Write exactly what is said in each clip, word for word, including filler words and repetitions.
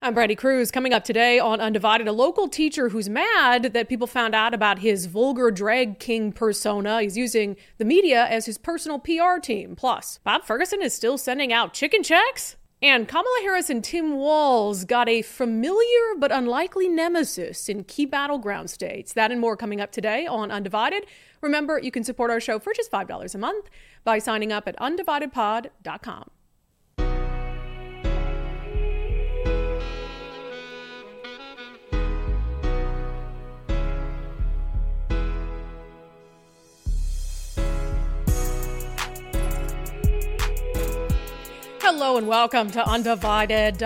I'm Brandy Cruz. Coming up today on Undivided, a local teacher who's mad that people found out about his vulgar drag king persona. He's using the media as his personal P R team. Plus, Bob Ferguson is still sending out chicken checks. And Kamala Harris and Tim Walz got a familiar but unlikely nemesis in key battleground states. That and more coming up today on Undivided. Remember, you can support our show for just five dollars a month by signing up at undivided pod dot com. Hello and welcome to Undivided.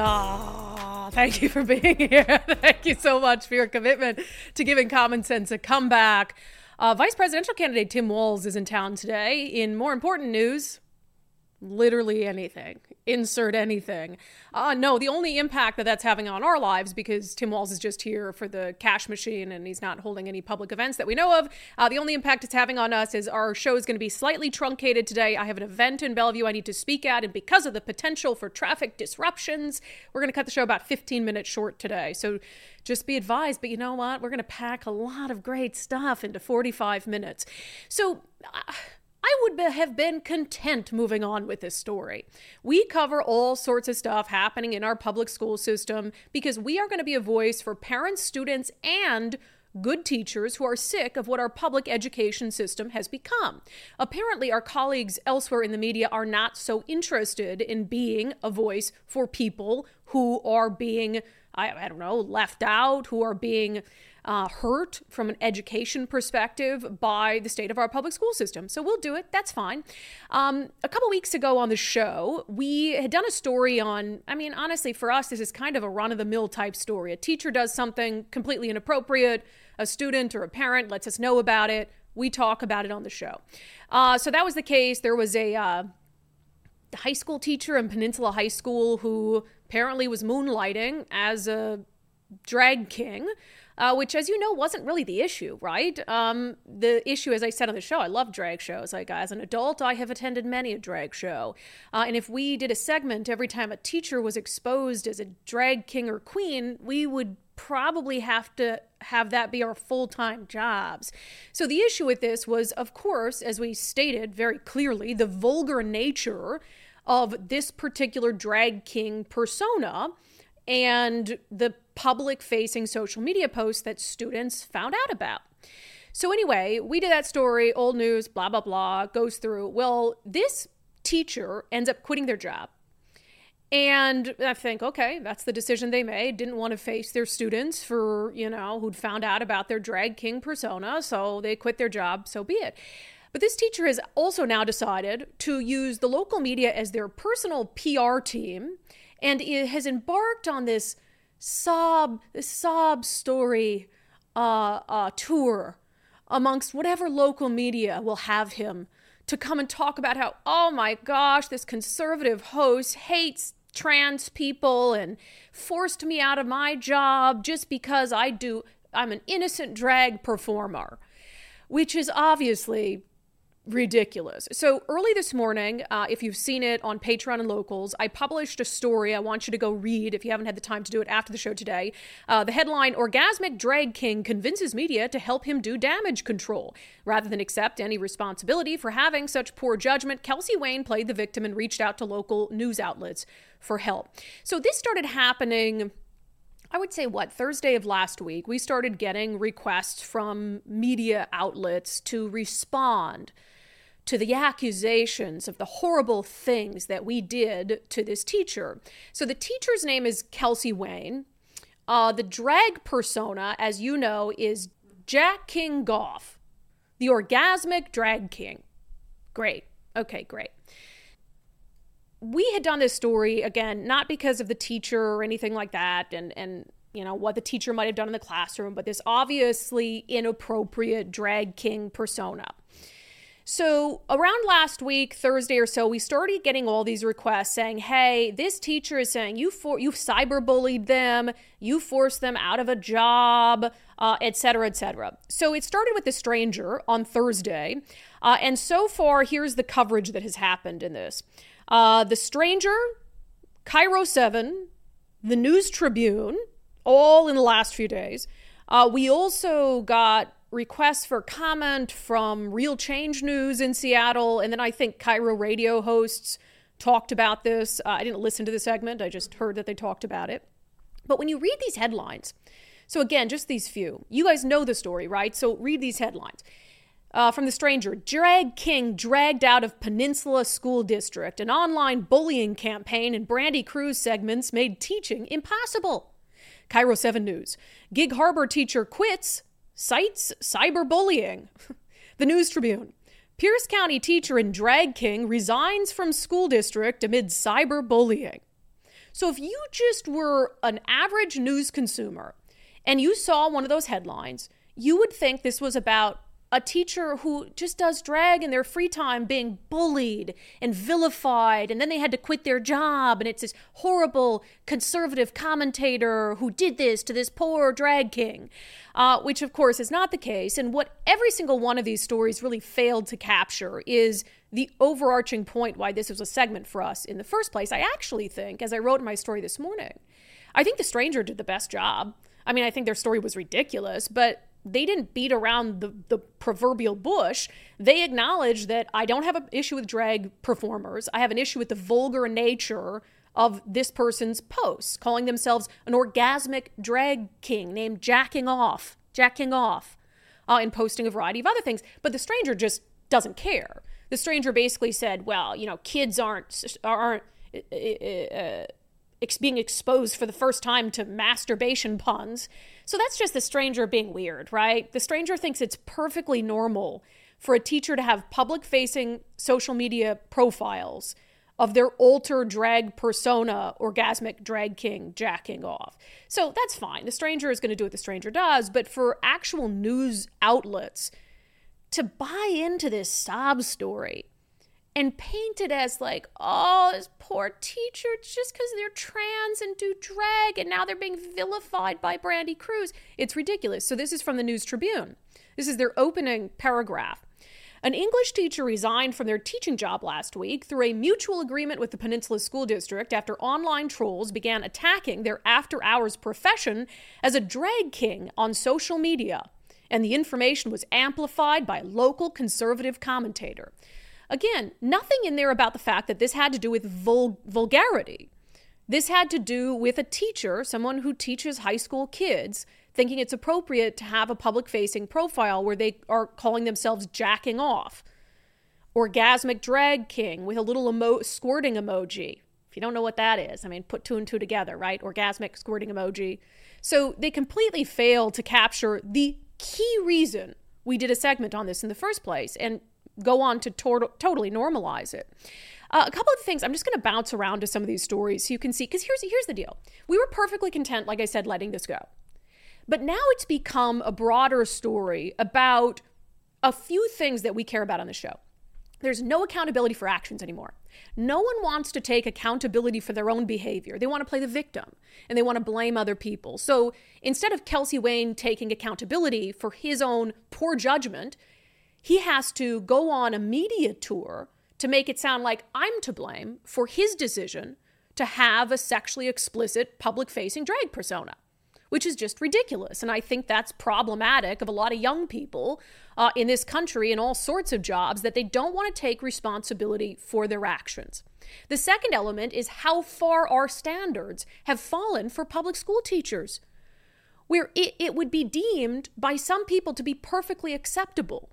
Oh, thank you for being here. Thank you so much for your commitment to giving common sense a comeback. Uh, Vice presidential candidate Tim Walz is in town today. In more important news, literally anything. Insert anything. Uh, no, the only impact that that's having on our lives, because Tim Walz is just here for the cash machine and he's not holding any public events that we know of. Uh, the only impact it's having on us is our show is going to be slightly truncated today. I have an event in Bellevue I need to speak at, and because of the potential for traffic disruptions, we're going to cut the show about fifteen minutes short today. So just be advised. But you know what? We're going to pack a lot of great stuff into forty-five minutes. So Uh, I would be, have been content moving on with this story. We cover all sorts of stuff happening in our public school system because we are going to be a voice for parents, students, and good teachers who are sick of what our public education system has become. Apparently, our colleagues elsewhere in the media are not so interested in being a voice for people who are being, I, I don't know, left out, who are being Uh, hurt from an education perspective by the state of our public school system. So we'll do it. That's fine. Um, a couple weeks ago on the show, we had done a story on, I mean, honestly, for us, this is kind of a run-of-the-mill type story. A teacher does something completely inappropriate. A student or a parent lets us know about it. We talk about it on the show. Uh, so that was the case. There was a uh, high school teacher in Peninsula High School who apparently was moonlighting as a drag king. Uh, which, as you know, wasn't really the issue, right? Um, the issue, as I said on the show, I love drag shows. Like, as an adult, I have attended many a drag show. Uh, and if we did a segment every time a teacher was exposed as a drag king or queen, we would probably have to have that be our full-time jobs. So the issue with this was, of course, as we stated very clearly, the vulgar nature of this particular drag king persona and the public-facing social media posts that students found out about. So anyway, we did that story, old news, blah, blah, blah, goes through. Well, this teacher ends up quitting their job. And I think, okay, that's the decision they made. Didn't want to face their students for, you know, who'd found out about their drag king persona. So they quit their job, so be it. But this teacher has also now decided to use the local media as their personal P R team, and it has embarked on this sob, this sob story uh, uh, tour amongst whatever local media will have him to come and talk about how, oh my gosh, this conservative host hates trans people and forced me out of my job just because I do, I'm an innocent drag performer, which is obviously ridiculous. So early this morning, uh, if you've seen it on Patreon and Locals, I published a story I want you to go read if you haven't had the time to do it after the show today. Uh, the headline, Orgasmic Drag King Convinces Media to Help Him Do Damage Control. Rather than accept any responsibility for having such poor judgment, Kelsey Wayne played the victim and reached out to local news outlets for help. So this started happening, I would say, what, Thursday of last week. We started getting requests from media outlets to respond to the accusations of the horrible things that we did to this teacher. So the teacher's name is Kelsey Wayne. Uh, the drag persona, as you know, is Jack King Goff, the orgasmic drag king. Great. Okay, great. We had done this story, again, not because of the teacher or anything like that, and, and you know, what the teacher might have done in the classroom, but this obviously inappropriate drag king persona. So around last week, Thursday or so, we started getting all these requests saying, hey, this teacher is saying you for you've cyberbullied them, you forced them out of a job, uh, et cetera, et cetera. So it started with the stranger on Thursday. Uh, and so far, here's the coverage that has happened in this. Uh, the stranger, Cairo seven, the News Tribune, all in the last few days. Uh, we also got requests for comment from Real Change News in Seattle. And then I think Cairo radio hosts talked about this. Uh, I didn't listen to the segment. I just heard that they talked about it. But when you read these headlines, so again, just these few, you guys know the story, right? So read these headlines. Uh, from The Stranger, drag king dragged out of Peninsula School District. An online bullying campaign and Brandy Cruz segments made teaching impossible. Cairo seven News, Gig Harbor teacher quits, cites cyberbullying. The News Tribune, Pierce County teacher and drag king resigns from school district amid cyberbullying. So if you just were an average news consumer and you saw one of those headlines, you would think this was about a teacher who just does drag in their free time being bullied and vilified, and then they had to quit their job, and it's this horrible conservative commentator who did this to this poor drag king, uh, which of course is not the case. And what every single one of these stories really failed to capture is the overarching point why this was a segment for us in the first place. I actually think, as I wrote in my story this morning, I think The Stranger did the best job. I mean, I think their story was ridiculous, but they didn't beat around the, the proverbial bush. They acknowledged that I don't have an issue with drag performers. I have an issue with the vulgar nature of this person's posts, calling themselves an orgasmic drag king named Jacking Off, Jacking Off, uh, and posting a variety of other things. But The Stranger just doesn't care. The Stranger basically said, well, you know, kids aren't aren't uh, uh, being exposed for the first time to masturbation puns. So that's just The Stranger being weird, right? The Stranger thinks it's perfectly normal for a teacher to have public-facing social media profiles of their alter drag persona, orgasmic drag king, jacking off. So that's fine. The Stranger is going to do what The Stranger does, but for actual news outlets to buy into this sob story and paint it as like, oh, this poor teacher, it's just because they're trans and do drag, and now they're being vilified by Brandy Cruz. It's ridiculous. So this is from the News Tribune. This is their opening paragraph. An English teacher resigned from their teaching job last week through a mutual agreement with the Peninsula School District after online trolls began attacking their after-hours profession as a drag king on social media. And the information was amplified by a local conservative commentator. Again, nothing in there about the fact that this had to do with vul- vulgarity. This had to do with a teacher, someone who teaches high school kids, thinking it's appropriate to have a public-facing profile where they are calling themselves jacking off. Orgasmic drag king with a little emo- squirting emoji. If you don't know what that is, I mean, put two and two together, right? Orgasmic squirting emoji. So they completely failed to capture the key reason we did a segment on this in the first place, and go on to tor- totally normalize it. Uh, a couple of things, I'm just going to bounce around to some of these stories so you can see, because here's, here's the deal. We were perfectly content, like I said, letting this go. But now it's become a broader story about a few things that we care about on the show. There's no accountability for actions anymore. No one wants to take accountability for their own behavior. They want to play the victim and they want to blame other people. So instead of Kelsey Wayne taking accountability for his own poor judgment, he has to go on a media tour to make it sound like I'm to blame for his decision to have a sexually explicit public-facing drag persona, which is just ridiculous. And I think that's problematic of a lot of young people uh, in this country in all sorts of jobs, that they don't want to take responsibility for their actions. The second element is how far our standards have fallen for public school teachers, where it, it would be deemed by some people to be perfectly acceptable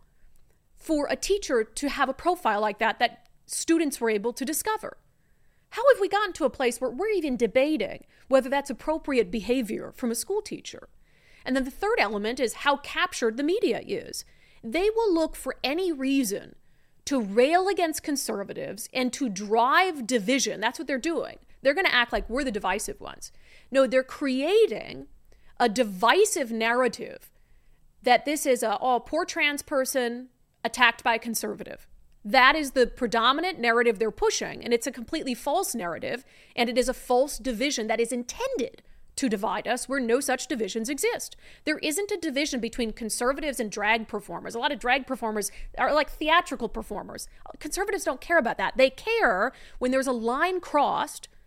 for a teacher to have a profile like that that students were able to discover. How have we gotten to a place where we're even debating whether that's appropriate behavior from a school teacher? And then the third element is how captured the media is. They will look for any reason to rail against conservatives and to drive division. That's what they're doing. They're going to act like we're the divisive ones. No, they're creating a divisive narrative that this is a, oh, poor trans person attacked by a conservative. That is the predominant narrative they're pushing, and it's a completely false narrative, and it is a false division that is intended to divide us where no such divisions exist. There isn't a division between conservatives and drag performers. A lot of drag performers are like theatrical performers. Conservatives don't care about that. They care when there's a line crossed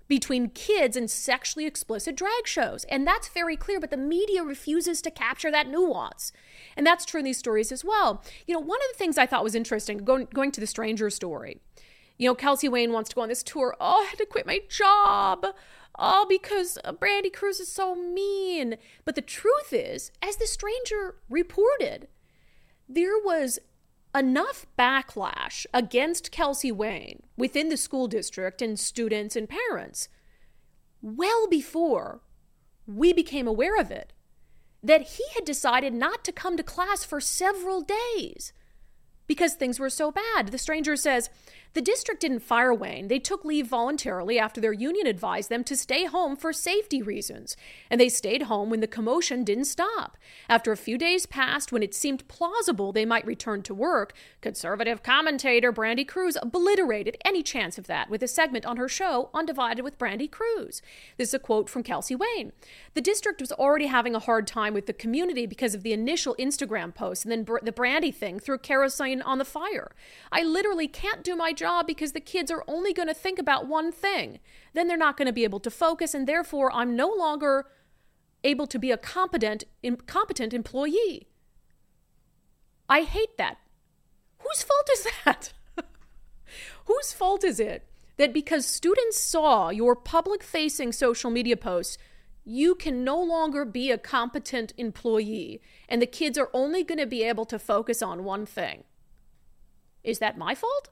between kids and sexually explicit drag shows. And that's very clear, but the media refuses to capture that nuance. And that's true in these stories as well. You know, one of the things I thought was interesting, going, going to the Stranger story, you know, Kelsey Wayne wants to go on this tour. Oh, I had to quit my job. Oh, because Brandi Kruse is so mean. But the truth is, as the Stranger reported, there was enough backlash against Kelsey Wayne within the school district and students and parents well before we became aware of it, that he had decided not to come to class for several days because things were so bad. The Stranger says, the district didn't fire Wayne. They took leave voluntarily after their union advised them to stay home for safety reasons. And they stayed home when the commotion didn't stop. After a few days passed, when it seemed plausible they might return to work, conservative commentator Brandi Kruse obliterated any chance of that with a segment on her show Undivided with Brandi Kruse. This is a quote from Kelsey Wayne. The district was already having a hard time with the community because of the initial Instagram post and then the Brandi thing threw kerosene on the fire. I literally can't do my job because the kids are only going to think about one thing. Then they're not going to be able to focus, and therefore I'm no longer able to be a competent, incompetent employee. I hate that. Whose fault is that? Whose fault is it that because students saw your public-facing social media posts, you can no longer be a competent employee, and the kids are only going to be able to focus on one thing? Is that my fault?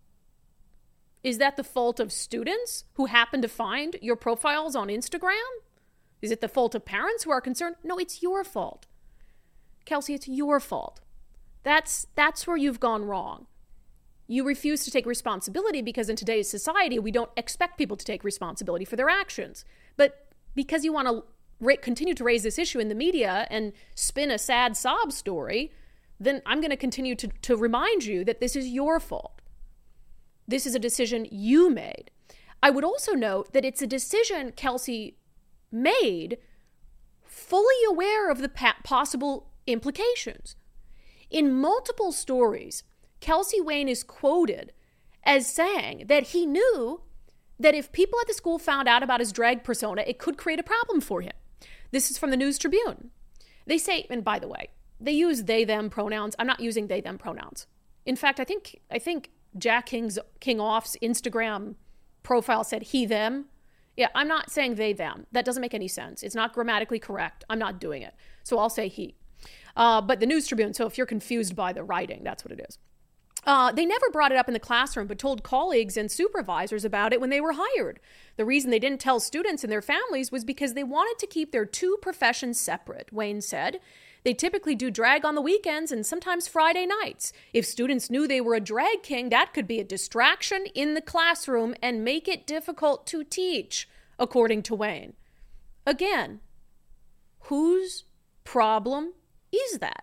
Is that the fault of students who happen to find your profiles on Instagram? Is it the fault of parents who are concerned? No, it's your fault. Kelsey, it's your fault. That's that's where you've gone wrong. You refuse to take responsibility because in today's society, we don't expect people to take responsibility for their actions. But because you want to ra- continue to raise this issue in the media and spin a sad sob story, then I'm going to continue to, to remind you that this is your fault. This is a decision you made. I would also note that it's a decision Kelsey made fully aware of the pa- possible implications. In multiple stories, Kelsey Wayne is quoted as saying that he knew that if people at the school found out about his drag persona, it could create a problem for him. This is from the News Tribune. They say, and by the way, they use they, them pronouns. I'm not using they, them pronouns. In fact, I think I think Jack King's, King Off's Instagram profile said he, them. Yeah, I'm not saying they, them. That doesn't make any sense. It's not grammatically correct. I'm not doing it. So I'll say he. Uh, but the News Tribune, so if you're confused by the writing, that's what it is. Uh, they never brought it up in the classroom, but told colleagues and supervisors about it when they were hired. The reason they didn't tell students and their families was because they wanted to keep their two professions separate, Wayne said. They typically do drag on the weekends and sometimes Friday nights. If students knew they were a drag king, that could be a distraction in the classroom and make it difficult to teach, according to Wayne. Again, whose problem is that?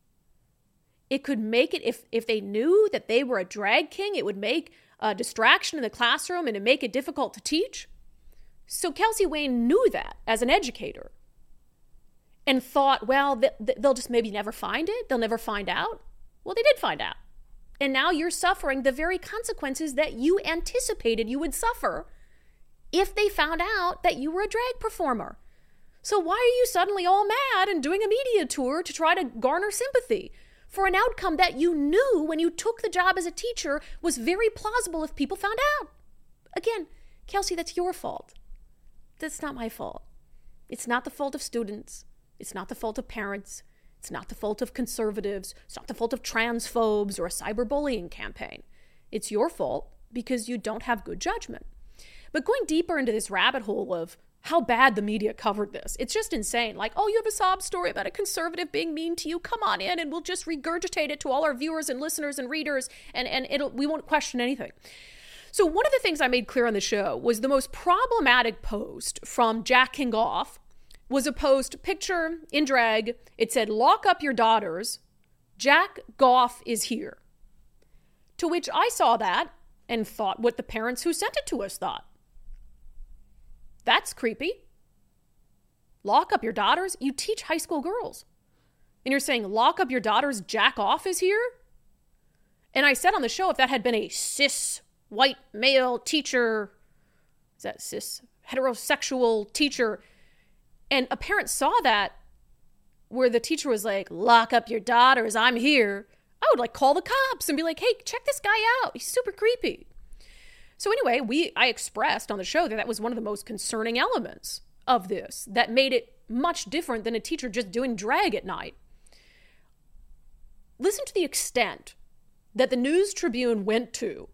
It could make it, if, if they knew that they were a drag king, it would make a distraction in the classroom and it'd make it difficult to teach. So Kelsey Wayne knew that as an educator and thought, well, they'll just maybe never find it. They'll never find out. Well, they did find out. And now you're suffering the very consequences that you anticipated you would suffer if they found out that you were a drag performer. So why are you suddenly all mad and doing a media tour to try to garner sympathy for an outcome that you knew when you took the job as a teacher was very plausible if people found out? Again, Kelsey, that's your fault. That's not my fault. It's not the fault of students. It's not the fault of parents. It's not the fault of conservatives. It's not the fault of transphobes or a cyberbullying campaign. It's your fault because you don't have good judgment. But going deeper into this rabbit hole of how bad the media covered this, it's just insane. Like, oh, you have a sob story about a conservative being mean to you. Come on in and we'll just regurgitate it to all our viewers and listeners and readers, and, and it'll we won't question anything. So one of the things I made clear on the show was the most problematic post from Jack King Off was a post, picture in drag. It said, lock up your daughters. Jack Goff is here. To which I saw that and thought what the parents who sent it to us thought. That's creepy. Lock up your daughters? You teach high school girls. And you're saying, lock up your daughters, Jack Off is here? And I said on the show, if that had been a cis white male teacher, is that cis heterosexual teacher. And a parent saw that where the teacher was like, lock up your daughters, I'm here. I would like call the cops and be like, hey, check this guy out. He's super creepy. So anyway, we I expressed on the show that that was one of the most concerning elements of this that made it much different than a teacher just doing drag at night. Listen to the extent that the News Tribune went to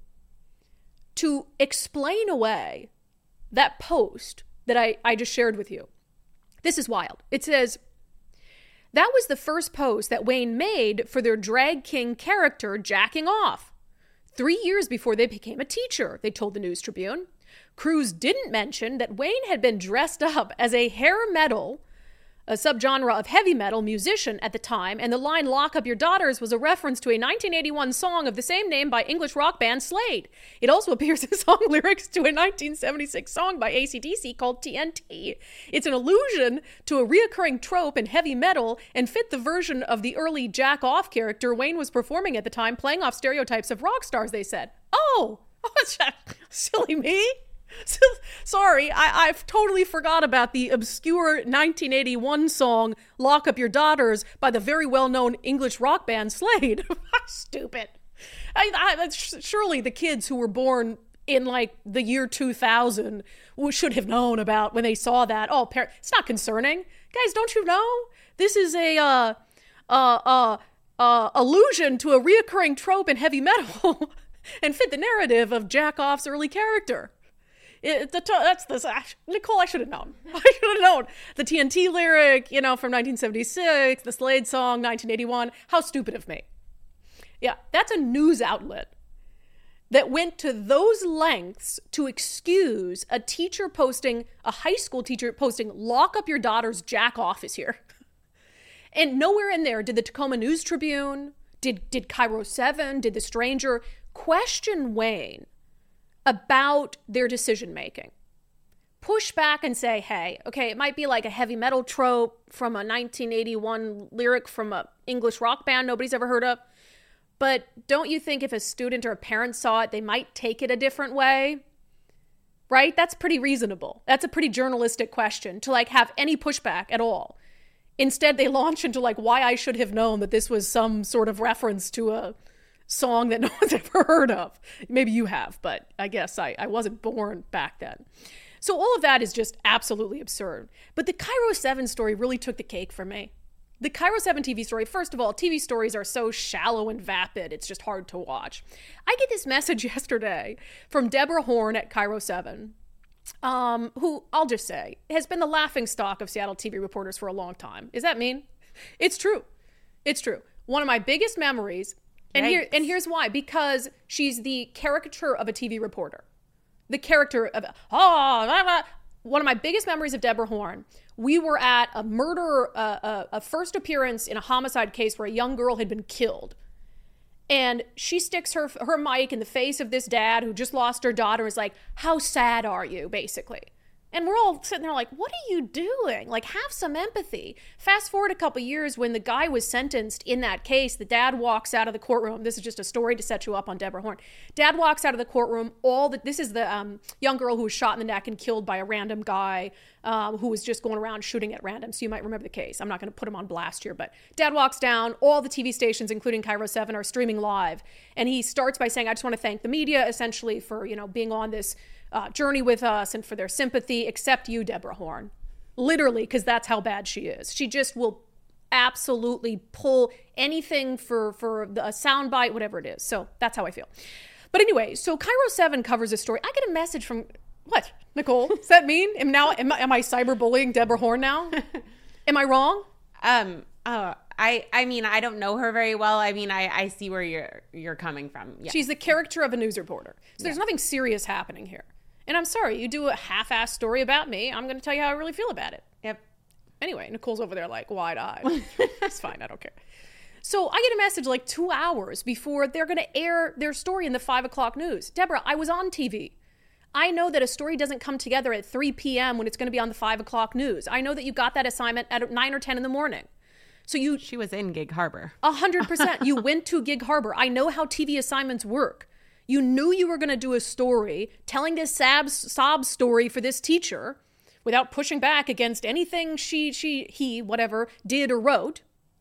to explain away that post that I, I just shared with you. This is wild. It says, that was the first post that Wayne made for their drag king character jacking off. Three years before they became a teacher, they told the News Tribune. Cruz didn't mention that Wayne had been dressed up as a hair metal, a subgenre of heavy metal musician at the time, and the line "Lock Up Your Daughters" was a reference to a nineteen eighty-one song of the same name by English rock band Slade. It also appears in song lyrics to a nineteen seventy-six song by A C D C called T N T. It's an allusion to a reoccurring trope in heavy metal and fit the version of the early jack-off character Wayne was performing at the time, playing off stereotypes of rock stars, they said. Oh, silly me. So, sorry, I, I've totally forgot about the obscure nineteen eighty-one song "Lock Up Your Daughters" by the very well-known English rock band Slade. Stupid. I, I, surely the kids who were born in like the year two thousand should have known about when they saw that. Oh, par- it's not concerning. Guys, don't you know? This is a uh, uh, uh, uh, allusion to a reoccurring trope in heavy metal and fit the narrative of Jack-Off's early character. It, the, that's this. Nicole, I should have known. I should have known. The T N T lyric, you know, from nineteen seventy-six, the Slade song, nineteen eighty-one. How stupid of me. Yeah, that's a news outlet that went to those lengths to excuse a teacher posting, a high school teacher posting, "Lock up your daughter's jack off is here." And nowhere in there did the Tacoma News Tribune, did, did Cairo seven, did The Stranger question Wayne about their decision-making. Push back and say, hey, okay, it might be like a heavy metal trope from a nineteen eighty-one lyric from a English rock band nobody's ever heard of. But don't you think if a student or a parent saw it, they might take it a different way? Right? That's pretty reasonable. That's a pretty journalistic question to like have any pushback at all. Instead, they launch into like why I should have known that this was some sort of reference to a song that no one's ever heard of. Maybe you have, but I guess I, I wasn't born back then. So all of that is just absolutely absurd. But the Cairo seven story really took the cake for me. The Cairo seven T V story, first of all, T V stories are so shallow and vapid, it's just hard to watch. I get this message yesterday from Deborah Horn at Cairo seven, um, who, I'll just say, has been the laughingstock of Seattle T V reporters for a long time. Is that mean? It's true. It's true. One of my biggest memories. And here, and here's why. Because she's the caricature of a T V reporter. The character of, oh, blah, blah. One of my biggest memories of Deborah Horn, we were at a murder, uh, a, a first appearance in a homicide case where a young girl had been killed. And she sticks her, her mic in the face of this dad who just lost her daughter, is like, how sad are you, basically? And we're all sitting there like, what are you doing? Like, have some empathy. Fast forward a couple years when the guy was sentenced in that case, the dad walks out of the courtroom. This is just a story to set you up on Deborah Horn. Dad walks out of the courtroom. All the, this is the um, young girl who was shot in the neck and killed by a random guy um, who was just going around shooting at random. So you might remember the case. I'm not going to put him on blast here, but dad walks down. All the T V stations, including Cairo seven, are streaming live. And he starts by saying, I just want to thank the media, essentially, for, you know, being on this Uh, journey with us and for their sympathy, except you, Deborah Horn. Literally, because that's how bad she is. She just will absolutely pull anything for, for a soundbite, whatever it is. So that's how I feel. But anyway, so Cairo seven covers this story. I get a message from, what, Nicole? Does that mean? Am, now, am, am I cyberbullying Deborah Horn now? Am I wrong? Um. Oh, I, I mean, I don't know her very well. I mean, I, I see where you're you're coming from. Yeah. She's the character of a news reporter. So there's yeah. nothing serious happening here. And I'm sorry, you do a half-assed story about me, I'm going to tell you how I really feel about it. Yep. Anyway, Nicole's over there like wide-eyed. It's fine, I don't care. So I get a message like two hours before they're going to air their story in the five o'clock news. Deborah, I was on T V. I know that a story doesn't come together at three p.m. when it's going to be on the five o'clock news. I know that you got that assignment at nine or ten in the morning. So you... She was in Gig Harbor. A hundred percent. You went to Gig Harbor. I know how T V assignments work. You knew you were going to do a story telling this sob, sob story for this teacher without pushing back against anything she, she, he, whatever, did or wrote.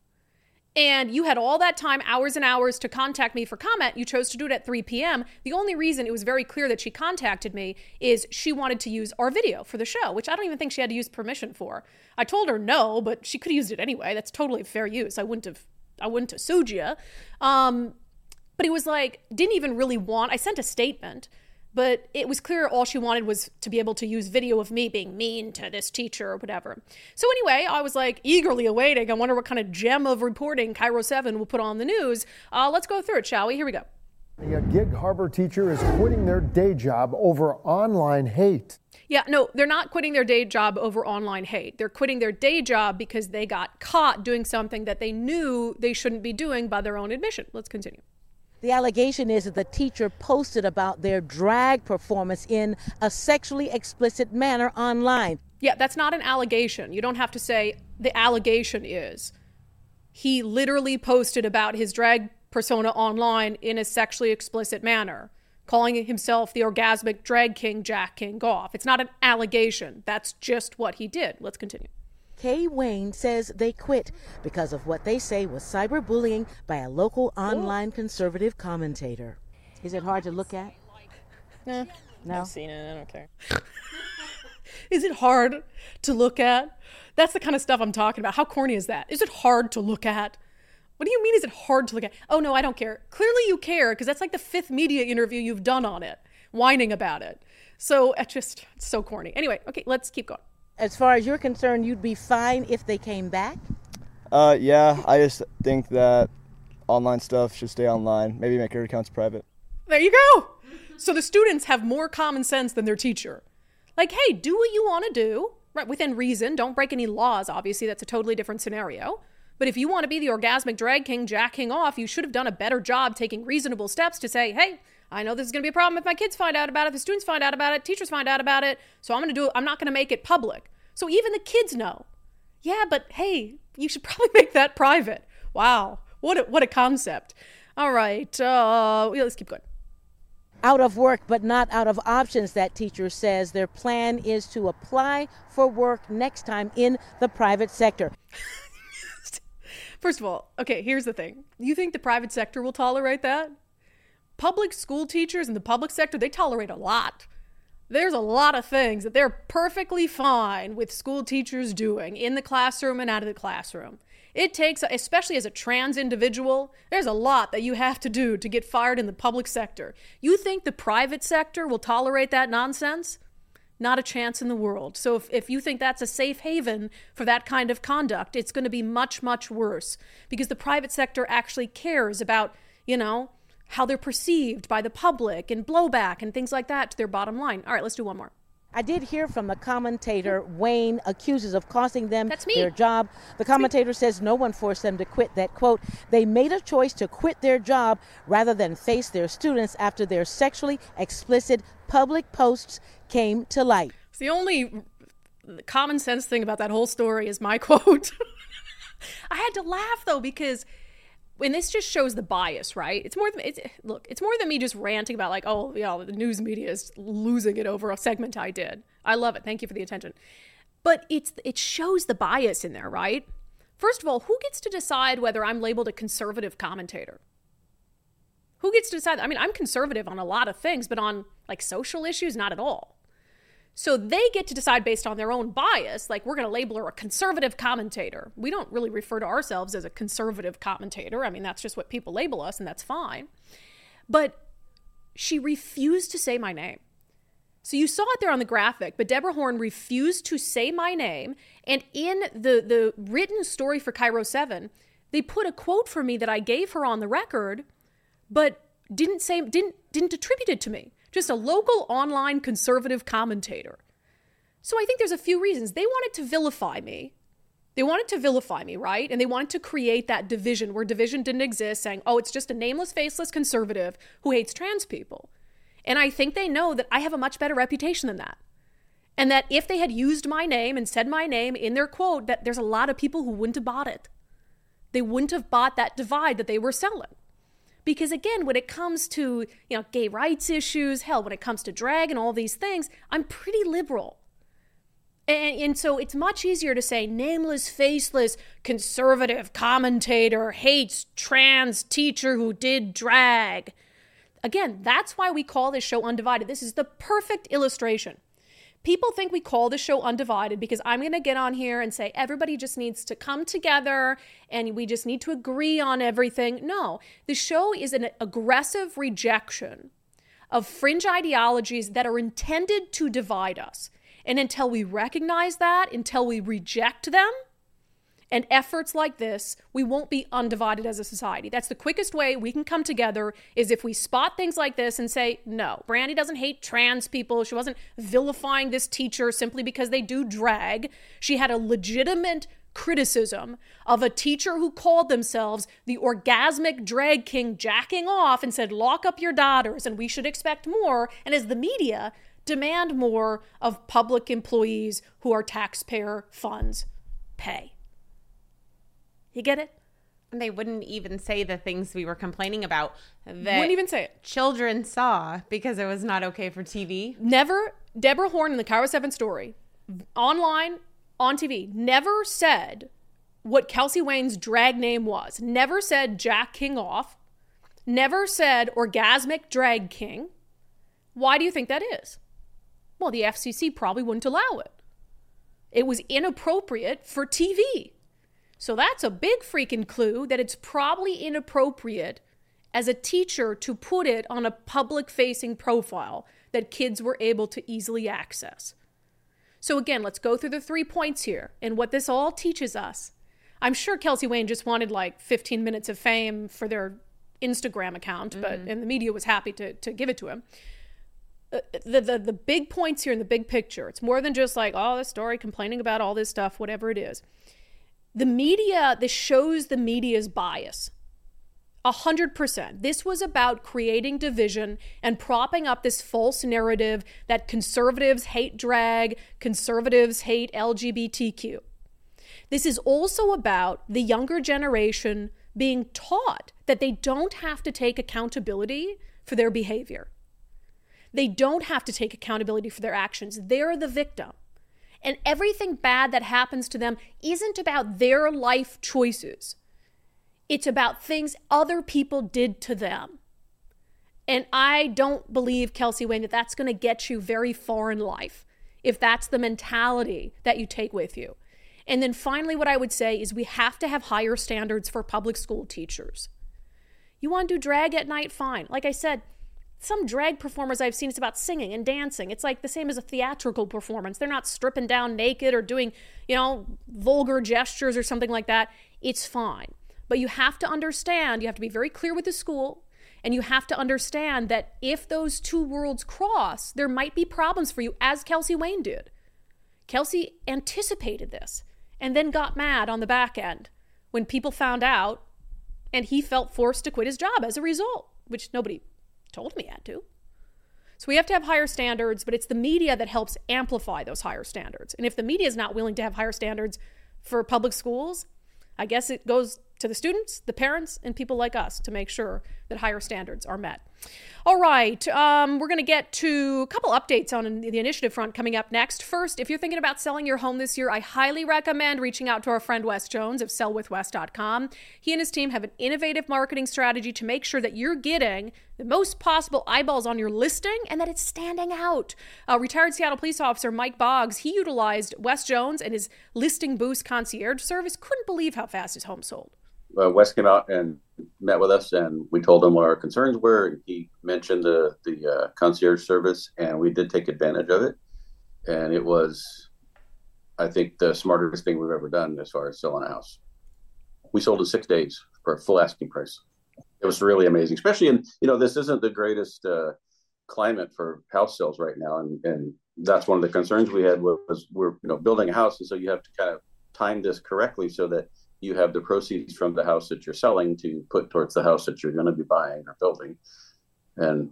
And you had all that time, hours and hours, to contact me for comment. You chose to do it at three p.m. The only reason it was very clear that she contacted me is she wanted to use our video for the show, which I don't even think she had to use permission for. I told her no, but she could have used it anyway. That's totally fair use. I wouldn't have, I wouldn't have sued you. Um, but it was like, didn't even really want, I sent a statement, but it was clear all she wanted was to be able to use video of me being mean to this teacher or whatever. So anyway, I was like eagerly awaiting. I wonder what kind of gem of reporting KIRO seven will put on the news. Uh, let's go through it, shall we? Here we go. A Gig Harbor teacher is quitting their day job over online hate. Yeah, no, they're not quitting their day job over online hate. They're quitting their day job because they got caught doing something that they knew they shouldn't be doing by their own admission. Let's continue. The allegation is that the teacher posted about their drag performance in a sexually explicit manner online. Yeah, that's not an allegation. You don't have to say the allegation is. He literally posted about his drag persona online in a sexually explicit manner, calling himself the orgasmic drag king Jack King Goff. It's not an allegation. That's just what he did. Let's continue. Kay Wayne says they quit because of what they say was cyberbullying by a local online conservative commentator. Is it hard to look at? Nah, No? I've seen it. I don't care. Is it hard to look at? That's the kind of stuff I'm talking about. How corny is that? Is it hard to look at? What do you mean is it hard to look at? Oh, no, I don't care. Clearly you care, because that's like the fifth media interview you've done on it, whining about it. So it's just it's so corny. Anyway, okay, let's keep going. As far as you're concerned, you'd be fine if they came back? Uh, yeah, I just think that online stuff should stay online. Maybe make your accounts private. There you go. So the students have more common sense than their teacher. Like, hey, do what you want to do, right? Within reason. Don't break any laws. Obviously, that's a totally different scenario. But if you want to be the orgasmic drag king, Jack King off, you should have done a better job taking reasonable steps to say, hey, I know this is going to be a problem if my kids find out about it, the students find out about it, teachers find out about it. So I'm going to do it. I'm not going to make it public. So even the kids know. Yeah, but hey, you should probably make that private. Wow. What a, what a concept. All right. Uh, yeah, let's keep going. Out of work, but not out of options, that teacher says. Their plan is to apply for work next time in the private sector. First of all, okay, here's the thing. You think the private sector will tolerate that? Public school teachers in the public sector, they tolerate a lot. There's a lot of things that they're perfectly fine with school teachers doing in the classroom and out of the classroom. It takes, especially as a trans individual, there's a lot that you have to do to get fired in the public sector. You think the private sector will tolerate that nonsense? Not a chance in the world. So if, if you think that's a safe haven for that kind of conduct, it's going to be much, much worse, because the private sector actually cares about, you know, how they're perceived by the public and blowback and things like that to their bottom line. All right, let's do one more. I did hear from the commentator Wayne accuses of costing them That's me. their job. The commentator says no one forced them to quit. That, quote, they made a choice to quit their job rather than face their students after their sexually explicit public posts came to light. It's the only common sense thing about that whole story is my quote. I had to laugh, though, because and this just shows the bias, right? It's more than, it's, look, it's more than me just ranting about like, oh, you know, the news media is losing it over a segment I did. I love it. Thank you for the attention. But it's it shows the bias in there, right? First of all, who gets to decide whether I'm labeled a conservative commentator? Who gets to decide? I mean, I'm conservative on a lot of things, but on like social issues, not at all. So they get to decide based on their own bias, like we're going to label her a conservative commentator. We don't really refer to ourselves as a conservative commentator. I mean, that's just what people label us, and that's fine. But she refused to say my name. So you saw it there on the graphic, but Deborah Horn refused to say my name. And in the, the written story for KIRO seven, they put a quote for me that I gave her on the record, but didn't say, didn't, didn't attribute it to me. Just a local online conservative commentator. So I think there's a few reasons. They wanted to vilify me. They wanted to vilify me, right? And they wanted to create that division where division didn't exist, saying, oh, it's just a nameless, faceless conservative who hates trans people. And I think they know that I have a much better reputation than that. And that if they had used my name and said my name in their quote, that there's a lot of people who wouldn't have bought it. They wouldn't have bought that divide that they were selling. Because again, when it comes to, you know, gay rights issues, hell, when it comes to drag and all these things, I'm pretty liberal. And, and so it's much easier to say nameless, faceless, conservative commentator hates trans teacher who did drag. Again, that's why we call this show Undivided. This is the perfect illustration. People think we call the show Undivided because I'm going to get on here and say everybody just needs to come together and we just need to agree on everything. No, the show is an aggressive rejection of fringe ideologies that are intended to divide us. And until we recognize that, until we reject them, and efforts like this, we won't be undivided as a society. That's the quickest way we can come together, is if we spot things like this and say, no, Brandy doesn't hate trans people. She wasn't vilifying this teacher simply because they do drag. She had a legitimate criticism of a teacher who called themselves the orgasmic drag king jacking off and said, lock up your daughters and we should expect more. And as the media, demand more of public employees who our taxpayer funds pay. You get it? And they wouldn't even say the things we were complaining about that Wouldn't even say it. Children saw because it was not okay for T V. Never, Deborah Horn in the Kyra seven story, online, on T V, never said what Kelsey Wayne's drag name was. Never said Jack King off. Never said orgasmic drag king. Why do you think that is? Well, the F C C probably wouldn't allow it. It was inappropriate for T V. So that's a big freaking clue that it's probably inappropriate as a teacher to put it on a public-facing profile that kids were able to easily access. So again, let's go through the three points here and what this all teaches us. I'm sure Kelsey Wayne just wanted like fifteen minutes of fame for their Instagram account, mm-hmm. but and the media was happy to, to give it to him. The, the the big points here in the big picture, it's more than just like, oh, this story complaining about all this stuff, whatever it is. The media, this shows the media's bias. A hundred percent. This was about creating division and propping up this false narrative that conservatives hate drag, conservatives hate L G B T Q. This is also about the younger generation being taught that they don't have to take accountability for their behavior. They don't have to take accountability for their actions. They're the victim. And everything bad that happens to them isn't about their life choices. It's about things other people did to them. And I don't believe, Kelsey Wayne, that that's going to get you very far in life if that's the mentality that you take with you. And then finally, what I would say is we have to have higher standards for public school teachers. You want to do drag at night? Fine. Like I said, some drag performers I've seen, it's about singing and dancing. It's like the same as a theatrical performance. They're not stripping down naked or doing, you know, vulgar gestures or something like that. It's fine. But you have to understand, you have to be very clear with the school, and you have to understand that if those two worlds cross, there might be problems for you, as Kelsey Wayne did. Kelsey anticipated this and then got mad on the back end when people found out, and he felt forced to quit his job as a result, which nobody told me he had to. So we have to have higher standards, but it's the media that helps amplify those higher standards. And if the media is not willing to have higher standards for public schools, I guess it goes to the students, the parents, and people like us to make sure that higher standards are met. All right, um, we're going to get to a couple updates on the initiative front coming up next. First, if you're thinking about selling your home this year, I highly recommend reaching out to our friend Wes Jones of sell with wes dot com. He and his team have an innovative marketing strategy to make sure that you're getting the most possible eyeballs on your listing and that it's standing out. Uh, retired Seattle police officer Mike Boggs, he utilized Wes Jones and his listing boost concierge service. Couldn't believe how fast his home sold. Uh, Wes came out and met with us, and we told him what our concerns were. And he mentioned the the uh, concierge service, and we did take advantage of it. And it was, I think, the smartest thing we've ever done as far as selling a house. We sold in six days for a full asking price. It was really amazing, especially in, you know, this isn't the greatest uh, climate for house sales right now, and and that's one of the concerns we had was, was we're you know building a house, and so you have to kind of time this correctly so that you have the proceeds from the house that you're selling to put towards the house that you're going to be buying or building. And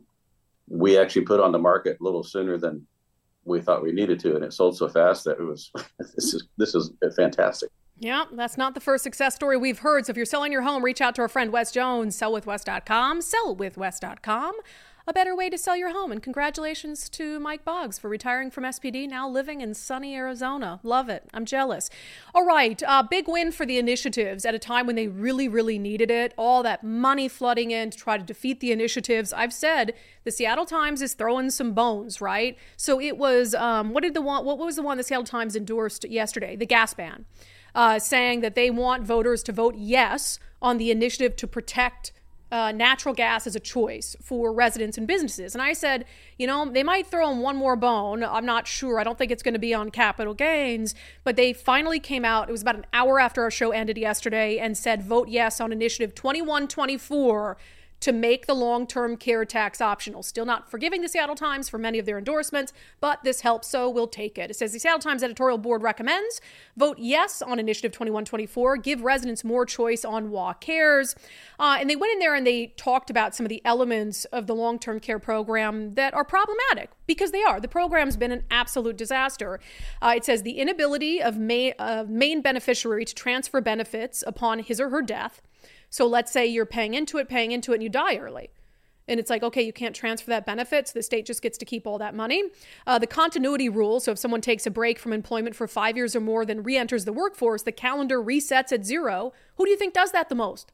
we actually put on the market a little sooner than we thought we needed to, and it sold so fast that it was this is this is fantastic. Yeah, that's not the first success story we've heard. So if you're selling your home, reach out to our friend Wes Jones, sell with wes dot com, sell with wes dot com. A better way to sell your home. And congratulations to Mike Boggs for retiring from S P D, now living in sunny Arizona. Love it. I'm jealous. All right. Uh, big win for the initiatives at a time when they really, really needed it. All that money flooding in to try to defeat the initiatives. I've said the Seattle Times is throwing some bones, right? So it was, um, what did the one, what was the one the Seattle Times endorsed yesterday? The gas ban, uh, saying that they want voters to vote yes on the initiative to protect Uh, natural gas as a choice for residents and businesses. And I said, you know, they might throw in one more bone. I'm not sure. I don't think it's going to be on capital gains. But they finally came out, it was about an hour after our show ended yesterday, and said vote yes on Initiative twenty-one twenty-four to make the long-term care tax optional. Still not forgiving the Seattle Times for many of their endorsements, but this helps, so we'll take it. It says the Seattle Times editorial board recommends vote yes on Initiative twenty-one twenty-four, give residents more choice on W A Cares. Uh, and they went in there and they talked about some of the elements of the long-term care program that are problematic, because they are. The program's been an absolute disaster. Uh, it says the inability of main, uh, main beneficiary to transfer benefits upon his or her death. So let's say you're paying into it, paying into it, and you die early. And it's like, okay, you can't transfer that benefit, so the state just gets to keep all that money. Uh, the continuity rule, so if someone takes a break from employment for five years or more, then re-enters the workforce, the calendar resets at zero. Who do you think does that the most?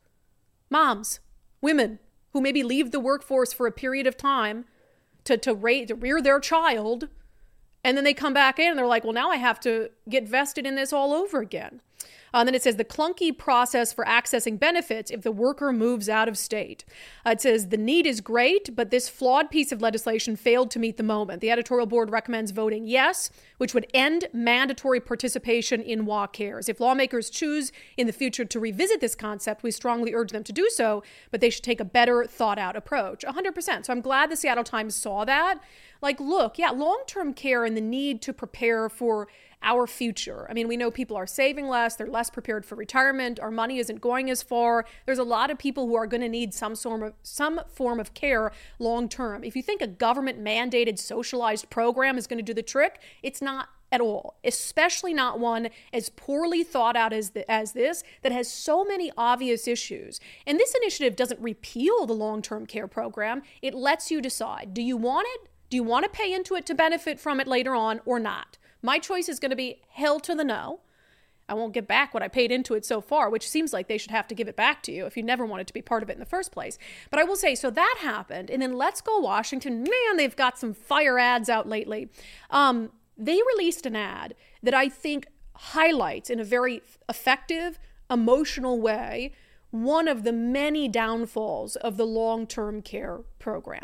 Moms, women, who maybe leave the workforce for a period of time to, to, raise, to rear their child, and then they come back in and they're like, well, now I have to get vested in this all over again. Uh, and then it says the clunky process for accessing benefits if the worker moves out of state. Uh, it says the need is great, but this flawed piece of legislation failed to meet the moment. The editorial board recommends voting yes, which would end mandatory participation in W A Cares. If lawmakers choose in the future to revisit this concept, we strongly urge them to do so, but they should take a better thought out approach. one hundred percent. So I'm glad the Seattle Times saw that. Like, look, yeah, long-term care and the need to prepare for our future. I mean, we know people are saving less. They're less prepared for retirement. Our money isn't going as far. There's a lot of people who are going to need some sort of some form of care long term. If you think a government mandated socialized program is going to do the trick, it's not at all, especially not one as poorly thought out as the, as this that has so many obvious issues. And this initiative doesn't repeal the long-term care program. It lets you decide. Do you want it? Do you want to pay into it to benefit from it later on or not? My choice is going to be hell to the no. I won't get back what I paid into it so far, which seems like they should have to give it back to you if you never wanted to be part of it in the first place. But I will say, so that happened. And then Let's Go Washington, man, they've got some fire ads out lately. Um, they released an ad that I think highlights in a very effective, emotional way one of the many downfalls of the long-term care program.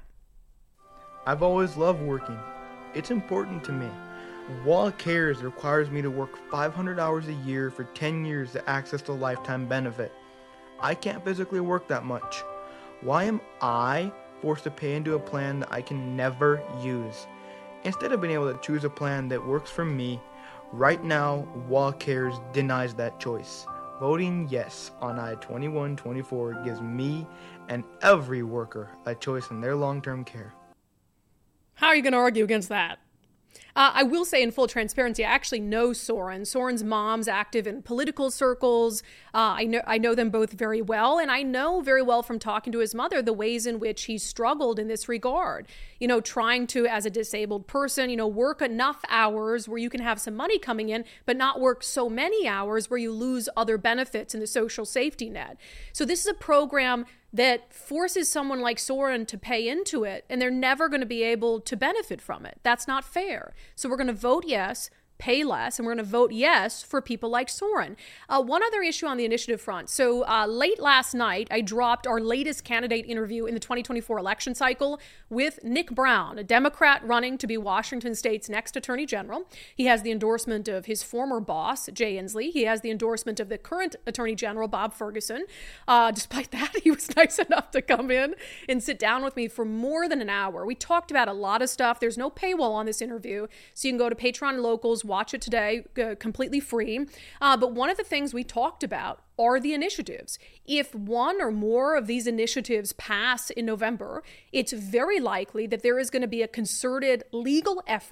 I've always loved working. It's important to me. W A Cares requires me to work five hundred hours a year for ten years to access the lifetime benefit. I can't physically work that much. Why am I forced to pay into a plan that I can never use? Instead of being able to choose a plan that works for me, right now W A Cares denies that choice. Voting yes on I twenty-one twenty-four gives me and every worker a choice in their long-term care. How are you going to argue against that? Uh, I will say in full transparency, I actually know Soren. Soren's mom's active in political circles. Uh, I know I know them both very well. And I know very well from talking to his mother the ways in which he struggled in this regard. You know, trying to, as a disabled person, you know, work enough hours where you can have some money coming in, but not work so many hours where you lose other benefits in the social safety net. So this is a program that forces someone like Soren to pay into it, and they're never going to be able to benefit from it. That's not fair. So we're going to vote yes, pay less, and we're going to vote yes for people like Soren. Uh, one other issue on the initiative front. So uh, late last night, I dropped our latest candidate interview in the twenty twenty-four election cycle with Nick Brown, a Democrat running to be Washington State's next Attorney General. He has the endorsement of his former boss, Jay Inslee. He has the endorsement of the current Attorney General, Bob Ferguson. Uh, despite that, he was nice enough to come in and sit down with me for more than an hour. We talked about a lot of stuff. There's no paywall on this interview, so you can go to Patreon Locals, watch it today, uh, completely free. Uh, but one of the things we talked about are the initiatives. If one or more of these initiatives pass in November, it's very likely that there is going to be a concerted legal effort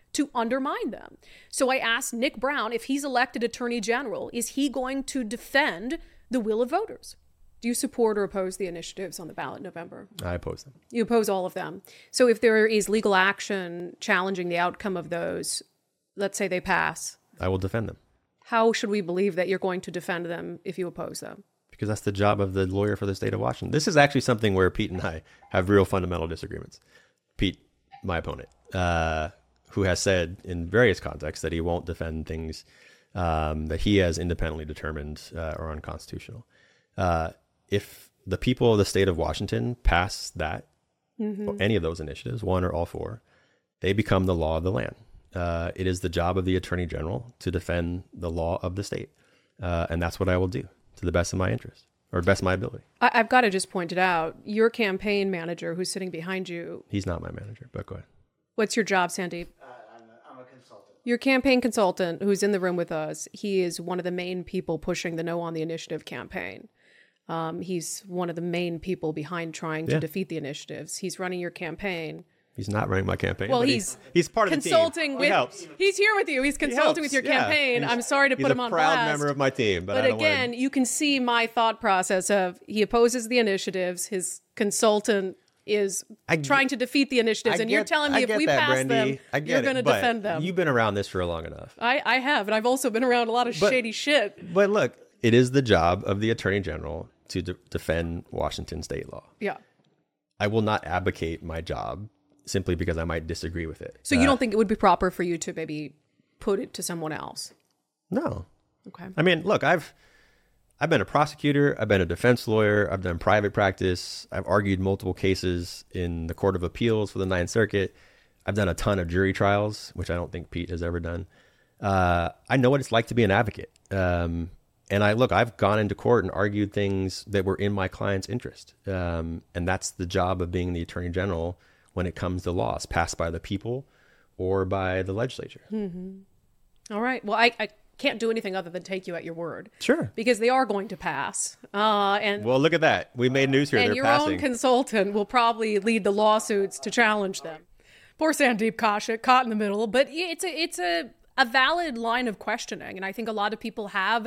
to undermine them. So I asked Nick Brown, if he's elected Attorney General, is he going to defend the will of voters? Do you support or oppose the initiatives on the ballot in November? I oppose them. You oppose all of them. So if there is legal action challenging the outcome of those, let's say they pass, I will defend them. how should we believe that you're going to defend them if you oppose them? Because that's the job of the lawyer for the state of Washington. This is actually something where Pete and I have real fundamental disagreements. Pete, my opponent, uh, who has said in various contexts that he won't defend things um, that he has independently determined uh, are unconstitutional. Uh, if the people of the state of Washington pass that, mm-hmm. or any of those initiatives, one or all four, they become the law of the land. Uh, it is the job of the Attorney General to defend the law of the state. Uh, and that's what I will do to the best of my interest, or best of my ability. I- I've got to just point it out. Your campaign manager who's sitting behind you. He's not my manager, but go ahead. What's your job, Sandeep? Uh, I'm, a, I'm a consultant. Your campaign consultant who's in the room with us, he is one of the main people pushing the No on the Initiative campaign. Um, he's one of the main people behind trying to Yeah. defeat the initiatives. He's running your campaign. He's not running my campaign. Well, but he's he's part of the team. consulting He with. helps. He's here with you. He's consulting with helps, your yeah. campaign. He's- I'm sorry to he's put him a on proud blast. member of my team, but, But I don't again, want you can see my thought process of he opposes the initiatives. His consultant is I trying to defeat the initiatives, I and you're get- telling I me if get we that, pass Brandy. them, I get you're it, going to but defend them. You've been around this for long enough. I, I have, and I've also been around a lot of But- shady shit. But look, it is the job of the Attorney General to de- defend Washington state law. Yeah. I will not abdicate my job simply because I might disagree with it. So you Uh, don't think it would be proper for you to maybe put it to someone else? No. Okay. I mean, look, I've I've been a prosecutor, I've been a defense lawyer, I've done private practice, I've argued multiple cases in the Court of Appeals for the Ninth Circuit. I've done a ton of jury trials, which I don't think Pete has ever done. Uh, I know what it's like to be an advocate. Um, and I look, I've gone into court and argued things that were in my client's interest. Um, and that's the job of being the Attorney General when it comes to laws passed by the people or by the legislature. Mm-hmm. All right. Well, I, I can't do anything other than take you at your word. Sure. Because they are going to pass. Uh, and Well, look at that. We made news here. and They're your passing. own consultant will probably lead the lawsuits to challenge them. Poor Sandeep Kaushik, caught in the middle. But it's a, it's a, a valid line of questioning. And I think a lot of people have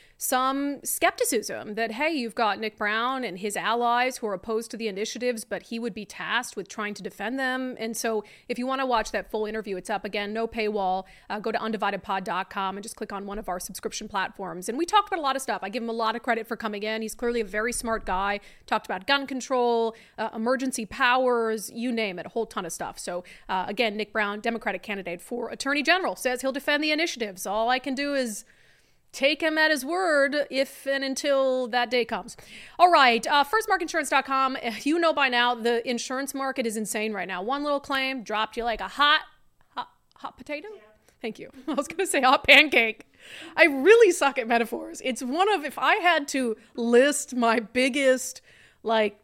some skepticism that, hey, you've got Nick Brown and his allies who are opposed to the initiatives, but he would be tasked with trying to defend them. And so if you want to watch that full interview, it's up again, no paywall. Uh, go to undivided pod dot com and just click on one of our subscription platforms. And we talked about a lot of stuff. I give him a lot of credit for coming in. He's clearly a very smart guy. Talked about gun control, uh, emergency powers, you name it, a whole ton of stuff. So uh, again, Nick Brown, Democratic candidate for Attorney General, says he'll defend the initiatives. All I can do is take him at his word if and until that day comes. All right, uh, first mark insurance dot com. You know by now the insurance market is insane right now. One little claim dropped you like a hot, hot, hot potato? Yeah. Thank you. I was going to say hot pancake. I really suck at metaphors. It's one of, if I had to list my biggest, like,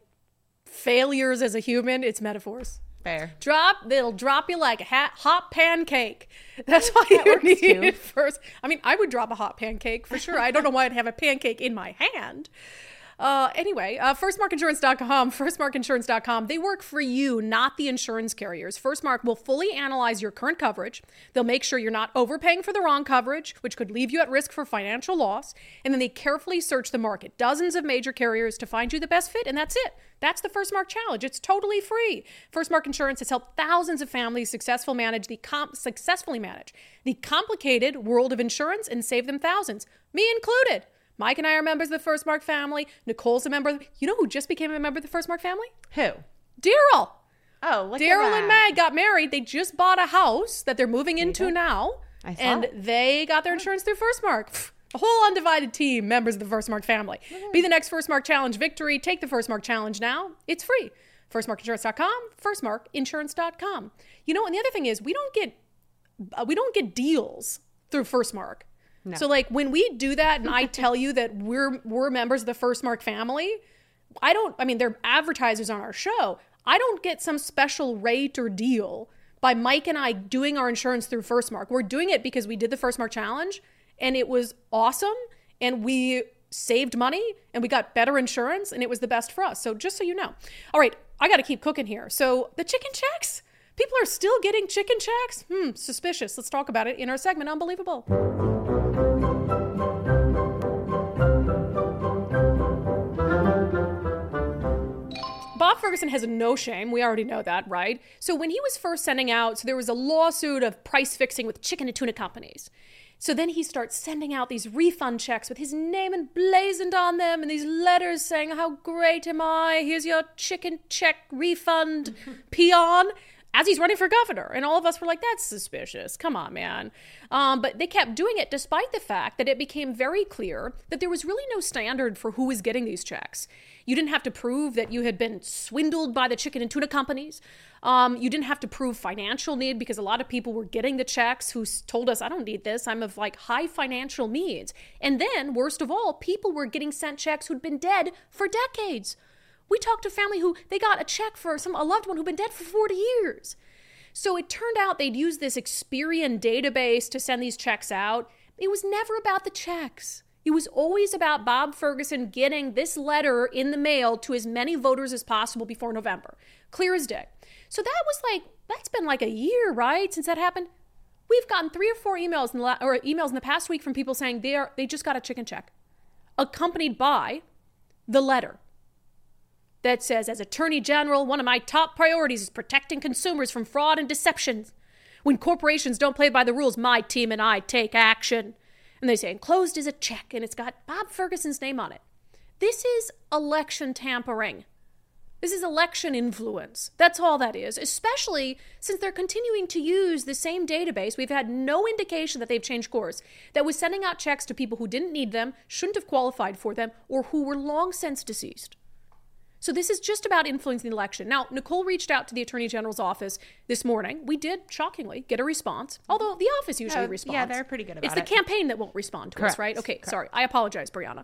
failures as a human, it's metaphors. Fair. Drop, it'll drop you like a hot, hot pancake. That's why That you works need too. it first. I mean, I would drop a hot pancake for sure. I don't know why I'd have a pancake in my hand. Uh, anyway, uh, first mark insurance dot com, first mark insurance dot com. They work for you, not the insurance carriers. FirstMark will fully analyze your current coverage. They'll make sure you're not overpaying for the wrong coverage, which could leave you at risk for financial loss. And then they carefully search the market, dozens of major carriers to find you the best fit, and that's it. That's the FirstMark Challenge. It's totally free. FirstMark Insurance has helped thousands of families successful manage the com- successfully manage the complicated world of insurance and save them thousands, me included. Mike and I are members of the FirstMark family. Nicole's a member. You know who just became a member of the FirstMark family? Who? Daryl. Oh, look at Daryl that. and Meg got married. They just bought a house that they're moving into now. I saw and it. they got their insurance through FirstMark. Pfft, a whole undivided team, members of the FirstMark family. Be the next FirstMark Challenge victory. Take the FirstMark Challenge now. It's free. first mark insurance dot com, first mark insurance dot com. You know, and the other thing is we don't get uh, we don't get deals through FirstMark. No. So like when we do that and I tell you that we're we're members of the FirstMark family, I don't I mean they're advertisers on our show. I don't get some special rate or deal by Mike and I doing our insurance through FirstMark. We're doing it because we did the FirstMark Challenge and it was awesome and we saved money and we got better insurance and it was the best for us. So just so you know. All right, I got to keep cooking here. So the chicken checks, People are still getting chicken checks? Hmm, suspicious. Let's talk about it in our segment, Unbelievable. Bob Ferguson has no shame. We already know that, right? So when he was first sending out, so there was a lawsuit of price fixing with chicken and tuna companies. So then he starts sending out these refund checks with his name emblazoned on them and these letters saying, how great am I? Here's your chicken check refund, peon, as he's running for governor. And all of us were like, that's suspicious. Come on, man. Um, but they kept doing it despite the fact that it became very clear that there was really no standard for who was getting these checks. You didn't have to prove that you had been swindled by the chicken and tuna companies. Um, you didn't have to prove financial need because a lot of people were getting the checks who told us, I don't need this. I'm of like high financial means. And then, worst of all, people were getting sent checks who'd been dead for decades. We talked to family who they got a check for some a loved one who'd been dead for forty years. So it turned out they'd used this Experian database to send these checks out. It was never about the checks. It was always about Bob Ferguson getting this letter in the mail to as many voters as possible before November. Clear as day. So that was like, that's been like a year, right, since that happened? We've gotten three or four emails in the, la- or emails in the past week from people saying they are they just got a chicken check, accompanied by the letter that says, as Attorney General, one of my top priorities is protecting consumers from fraud and deception. When corporations don't play by the rules, my team and I take action. And they say, enclosed is a check, and it's got Bob Ferguson's name on it. This is election tampering. This is election influence. That's all that is, especially since they're continuing to use the same database. We've had no indication that they've changed course, that was sending out checks to people who didn't need them, shouldn't have qualified for them, or who were long since deceased. So this is just about influencing the election. Now, Nicole reached out to the Attorney General's office this morning. We did, shockingly, get a response, although the office usually Oh, responds. yeah, they're pretty good about It's the it. campaign that won't respond to Correct. us, right? Okay, Correct. sorry. I apologize, Brianna.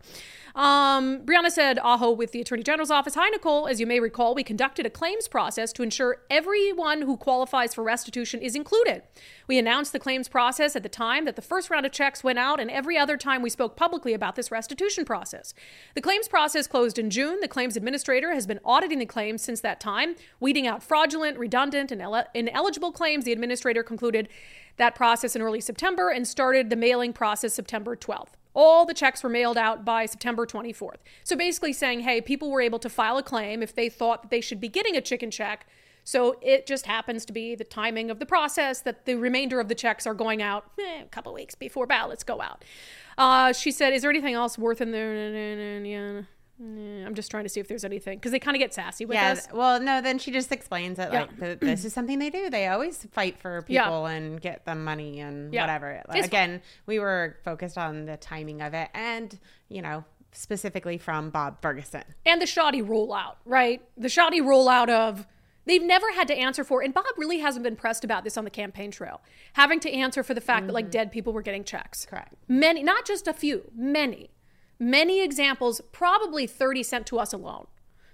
Um, Brianna said, aho, with the Attorney General's office. Hi, Nicole. As you may recall, we conducted a claims process to ensure everyone who qualifies for restitution is included. We announced the claims process at the time that the first round of checks went out and every other time we spoke publicly about this restitution process. The claims process closed in June. The claims administrator has been auditing the claims since that time, weeding out fraudulent, redundant, and ele- ineligible claims. The administrator concluded that process in early September and started the mailing process September twelfth. All the checks were mailed out by September twenty-fourth. So basically saying, hey, people were able to file a claim if they thought that they should be getting a chicken check. So it just happens to be the timing of the process that the remainder of the checks are going out eh, a couple weeks before ballots go out. Uh, she said, is there anything else worth in there? Yeah. I'm just trying to see if there's anything, because they kind of get sassy with yeah, us. well, no, then she just explains it Yeah. like th- this is something they do. They always fight for Yeah. people and get them money and Yeah. whatever. Like, It's- again, we were focused on the timing of it and, you know, specifically from Bob Ferguson. And the shoddy rollout, right? The shoddy rollout of they've never had to answer for, and Bob really hasn't been pressed about this on the campaign trail, having to answer for the fact mm-hmm. that like dead people were getting checks. Correct. Many, not just a few, many, many examples, probably thirty sent to us alone.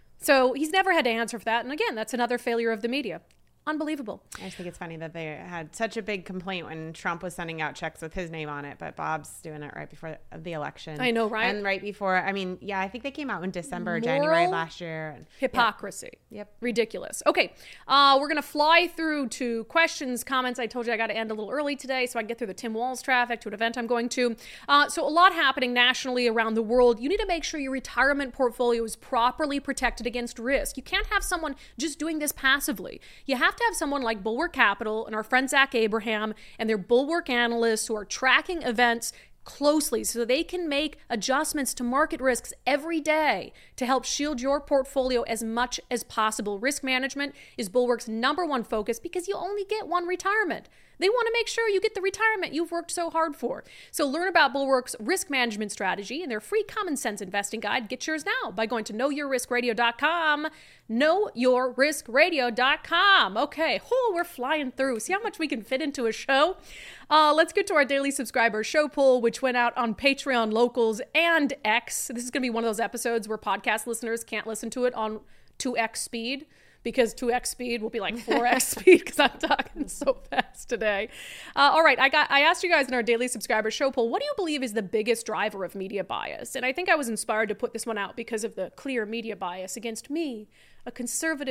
So he's never had to answer for that. And again, that's another failure of the media. Unbelievable. I just think it's funny that they had such a big complaint when Trump was sending out checks with his name on it, but Bob's doing it right before the election. I know, right? And right before, I mean, yeah, I think they came out in December, Moral January last year. And, hypocrisy. Yep. yep. Ridiculous. Okay. Uh, we're going to fly through to questions, comments. I told you I got to end a little early today so I can get through the Tim Walz traffic to an event I'm going to. Uh, so a lot happening nationally around the world. You need to make sure your retirement portfolio is properly protected against risk. You can't have someone just doing this passively. You have to have someone like Bulwark Capital and our friend Zach Abraham and their Bulwark analysts who are tracking events closely so they can make adjustments to market risks every day to help shield your portfolio as much as possible. Risk management is Bulwark's number one focus because you only get one retirement. They want to make sure you get the retirement you've worked so hard for. So learn about Bulwark's risk management strategy and their free common sense investing guide. Get yours now by going to know your risk radio dot com. know your risk radio dot com. Okay, oh, we're flying through. See how much we can fit into a show? Uh, let's get to our daily subscriber show poll, which went out on Patreon, Locals, and X. This is going to be one of those episodes where podcast listeners can't listen to it on two X speed, because two X speed will be like four X speed because I'm talking so fast today. Uh, all right, I got. I asked you guys in our daily subscriber show poll, what do you believe is the biggest driver of media bias? And I think I was inspired to put this one out because of the clear media bias against me, a conservative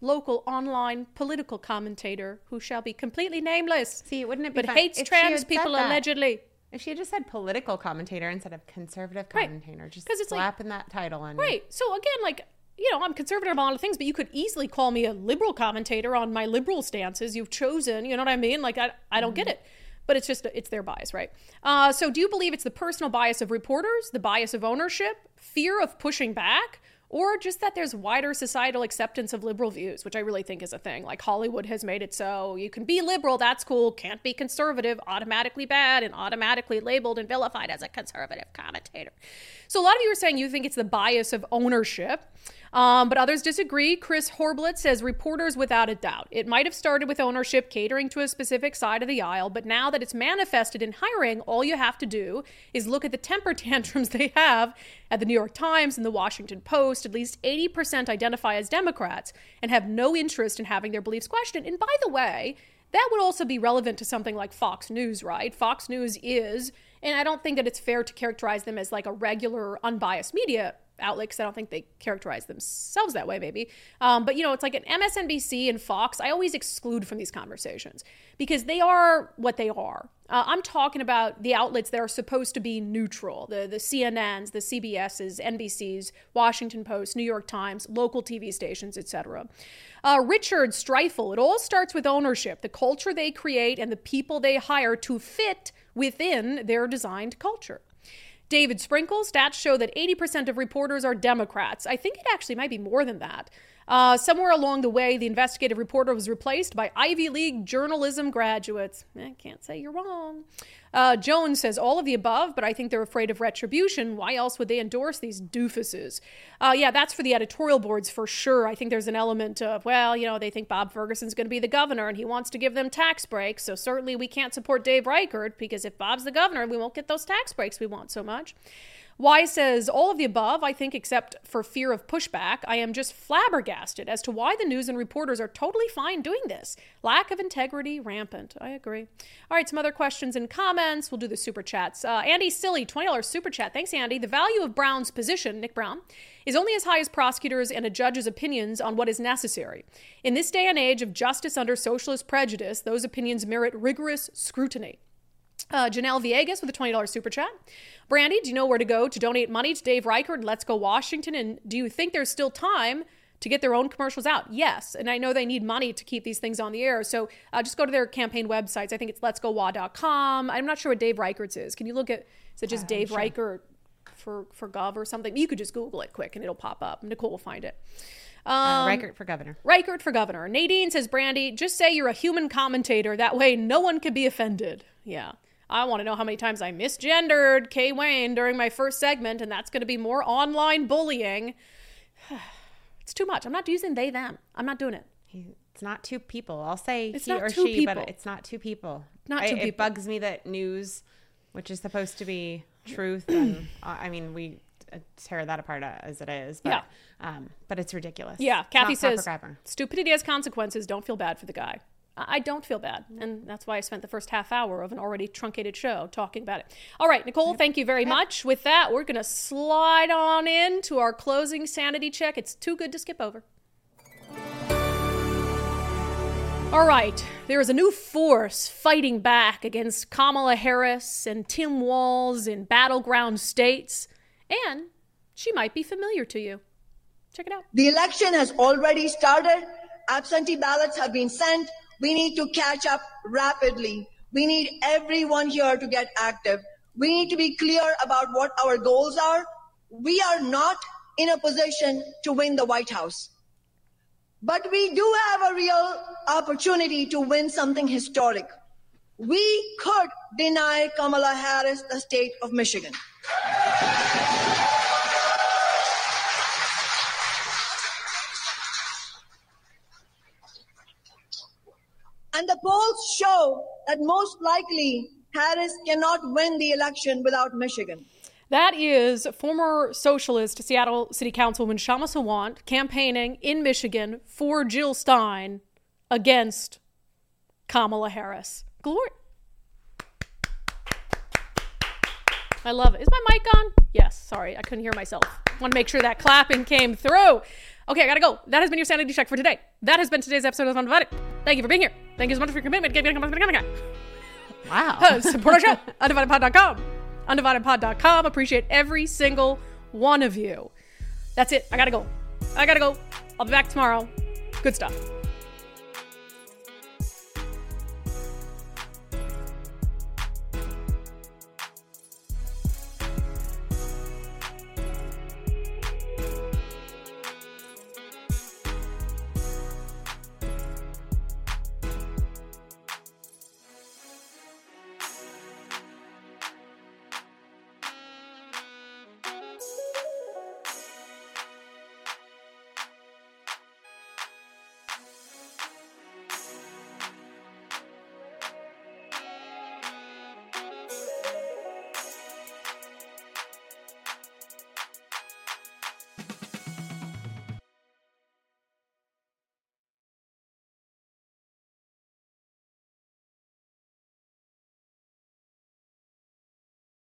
local online political commentator who shall be completely nameless. See, wouldn't it be but fun hates if she trans had said people that? allegedly. If she had just said political commentator instead of conservative Right. commentator, just 'Cause it's like- slapping that title on. Right. So again, like, you know, I'm conservative on a lot of things, but you could easily call me a liberal commentator on my liberal stances. You've chosen, you know what I mean? Like, I, I don't get it. But it's just, it's their bias, right? Uh, so do you believe it's the personal bias of reporters, the bias of ownership, fear of pushing back, or just that there's wider societal acceptance of liberal views, which I really think is a thing. Like Hollywood has made it so you can be liberal, that's cool, can't be conservative, automatically bad, and automatically labeled and vilified as a conservative commentator. So a lot of you are saying you think it's the bias of ownership, um, but others disagree. Chris Horblitz says reporters without a doubt. It might have started with ownership catering to a specific side of the aisle, but now that it's manifested in hiring, all you have to do is look at the temper tantrums they have at the New York Times and the Washington Post. At least eighty percent identify as Democrats and have no interest in having their beliefs questioned. And by the way, that would also be relevant to something like Fox News, right? Fox News is, and I don't think that it's fair to characterize them as like a regular unbiased media outlet, because I don't think they characterize themselves that way, maybe. Um, but, you know, it's like an M S N B C and Fox, I always exclude from these conversations because they are what they are. Uh, I'm talking about the outlets that are supposed to be neutral, the, the C N Ns, the C B Ss, N B Cs, Washington Post, New York Times, local T V stations, et cetera. Uh, Richard Streifel, it all starts with ownership, the culture they create and the people they hire to fit within their designed culture. David Sprinkle, stats show that eighty percent of reporters are Democrats. I think it actually might be more than that. Uh, somewhere along the way, the investigative reporter was replaced by Ivy League journalism graduates. I can't say you're wrong. Uh, Jones says all of the above, but I think they're afraid of retribution. Why else would they endorse these doofuses? Uh, yeah, that's for the editorial boards for sure. I think there's an element of, well, you know, they think Bob Ferguson's going to be the governor and he wants to give them tax breaks. So certainly we can't support Dave Reichert because if Bob's the governor, we won't get those tax breaks we want so much. Y says, all of the above, I think, except for fear of pushback. I am just flabbergasted as to why the news and reporters are totally fine doing this. Lack of integrity, rampant. I agree. All right, some other questions and comments. We'll do the super chats. Uh, Andy Silly, twenty dollars super chat. Thanks, Andy. The value of Brown's position, Nick Brown, is only as high as prosecutors and a judge's opinions on what is necessary. In this day and age of justice under socialist prejudice, those opinions merit rigorous scrutiny. Uh, Janelle Villegas with a twenty dollars super chat. Brandy, do you know where to go to donate money to Dave Reichert and Let's Go Washington? And do you think there's still time to get their own commercials out? Yes. And I know they need money to keep these things on the air. So uh, just go to their campaign websites. I think it's lets go wa dot com. I'm not sure what Dave Reichert's is. Can you look at, is it just uh, Dave sure. Reichert for, for Gov or something? You could just Google it quick and it'll pop up. Nicole will find it. Um, uh, Reichert for governor. Reichert for governor. Nadine says, Brandy, just say you're a human commentator. That way no one can be offended. Yeah. I want to know how many times I misgendered Kay Wayne during my first segment, and that's going to be more online bullying. It's too much. I'm not using they, them. I'm not doing it. It's not two people. I'll say it's he not or two she, people. But it's not two people. Not I, two it people. It bugs me that news, which is supposed to be truth, and uh, I mean, we tear that apart as it is. But, yeah. Um, but it's ridiculous. Yeah. It's Kathy says, grammar. Stupidity has consequences. Don't feel bad for the guy. I don't feel bad. And that's why I spent the first half hour of an already truncated show talking about it. All right, Nicole, yep. Thank you very yep. much. With that, we're going to slide on into our closing sanity check. It's too good to skip over. All right, there is a new force fighting back against Kamala Harris and Tim Walz in battleground states, and she might be familiar to you. Check it out. The election has already started. Absentee ballots have been sent. We need to catch up rapidly. We need everyone here to get active. We need to be clear about what our goals are. We are not in a position to win the White House. But we do have a real opportunity to win something historic. We could deny Kamala Harris the state of Michigan. And the polls show that most likely Harris cannot win the election without Michigan. That is former socialist Seattle City Councilwoman Kshama Sawant campaigning in Michigan for Jill Stein against Kamala Harris. Glory. I love it. Is my mic on? Yes. Sorry, I couldn't hear myself. Want to make sure that clapping came through. Okay, I gotta go. That has been your sanity check for today. That has been today's episode of Undivided. Thank you for being here. Thank you so much for your commitment. Wow. Uh, support our show. undivided pod dot com. undivided pod dot com. Appreciate every single one of you. That's it. I gotta go. I gotta go. I'll be back tomorrow. Good stuff.